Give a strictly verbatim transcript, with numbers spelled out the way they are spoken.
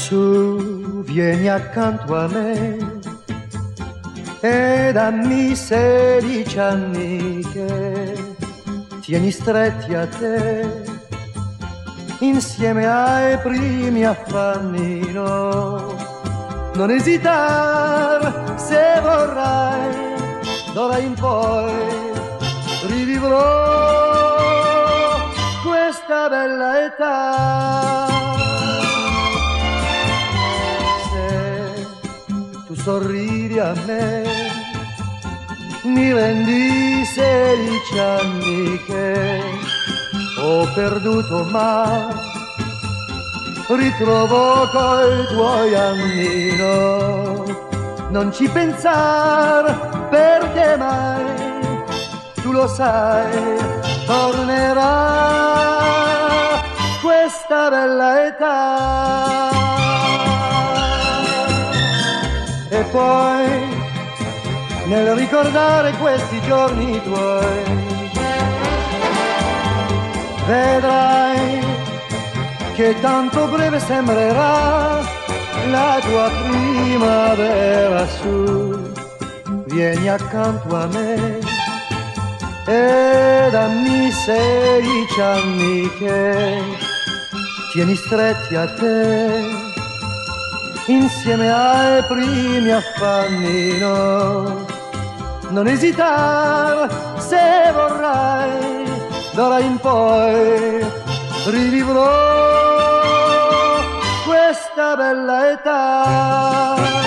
su, vieni accanto a me e dammi sedici anni che tieni stretti a te insieme ai primi affanni. No, non esitar se vorrai, d'ora in poi rivivrò questa bella età. Se tu sorridi a me mi rendi sedici anni che ho perduto, ma ritrovo coi tuoi anni. No, non ci pensar, perché mai, tu lo sai, tornerà questa bella età. E poi nel ricordare questi giorni tuoi vedrai che tanto breve sembrerà la tua primavera. Su, vieni accanto a me e dammi sedici anni che tieni stretti a te insieme ai primi affanni. No, non esitar se vorrai, d'ora in poi rivivrò questa bella età.